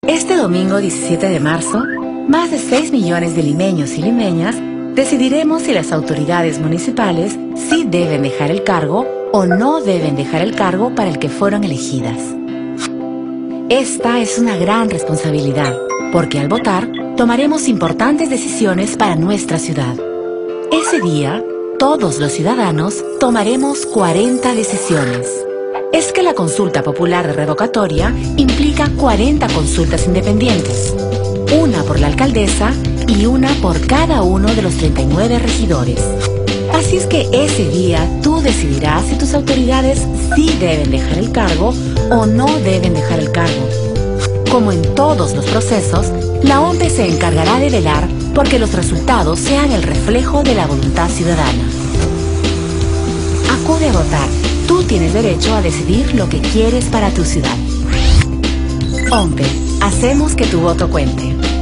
Este domingo 17 de marzo, más de 6 millones de limeños y limeñas decidiremos si las autoridades municipales sí deben dejar el cargo o no deben dejar el cargo para el que fueron elegidas. Esta es una gran responsabilidad, porque al votar tomaremos importantes decisiones para nuestra ciudad. Ese día, todos los ciudadanos tomaremos 40 decisiones. Es que la consulta popular de revocatoria implica 40 consultas independientes, una por la alcaldesa y una por cada uno de los 39 regidores. Así es que ese día tú decidirás si tus autoridades sí deben dejar el cargo o no deben dejar el cargo. Como en todos los procesos, la OMPE se encargará de velar porque los resultados sean el reflejo de la voluntad ciudadana. Acude a votar. Tú tienes derecho a decidir lo que quieres para tu ciudad. OMPE, hacemos que tu voto cuente.